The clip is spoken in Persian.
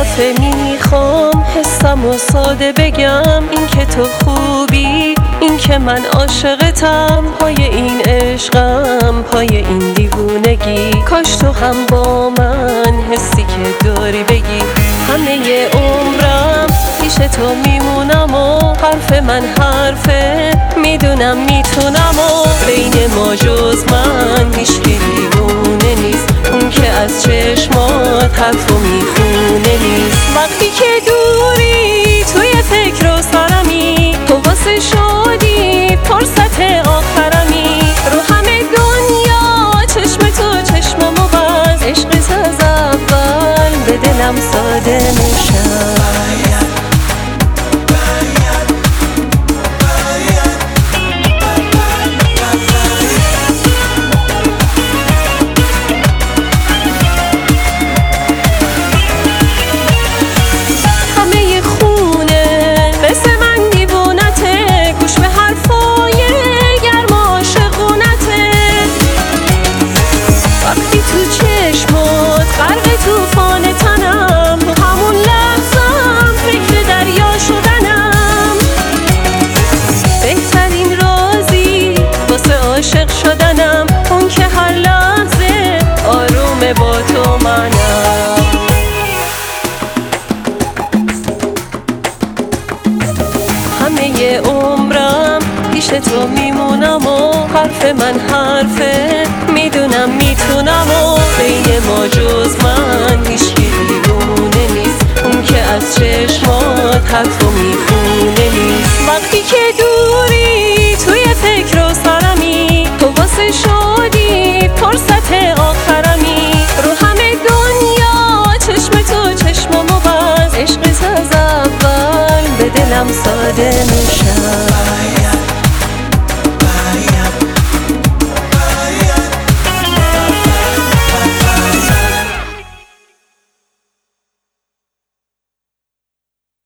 دفعه میخوام حسم و ساده بگم، این که تو خوبی، این که من عاشقتم، پای این عشقم، پای این دیوونگی. کاش تو هم با من حسی که داری بگی. همه عمرم پیش تو میمونم و حرف من حرفه، میدونم میتونم و بین ما جز من هیچکی دیوونه نیست. اون که از چشمات حرفو میخونه نیست. وقتی که دوری توی فکر و سرمی، تو واسه شادی فرصت آخرمی. رو همه دنیا چشم تو چشممو بس، عشقت از اول به دلم ساده میشم. عاشق شدنم، اون که هر لحظه آرومه با تو منم. همه عمرم پیش تو میمونم و حرف من حرفه، میدونم میتونم و بین ما جز من هیچکی دیوونه نیست. اون که از چشمات حرفو میخونه نیست. وقتی که دوری توی فکر و سرمی، تو واسه شادی فرصت آخرمی. رو همه دنیا چشم تو چشممو بس، عشقت از اول به دلم ساده میشم.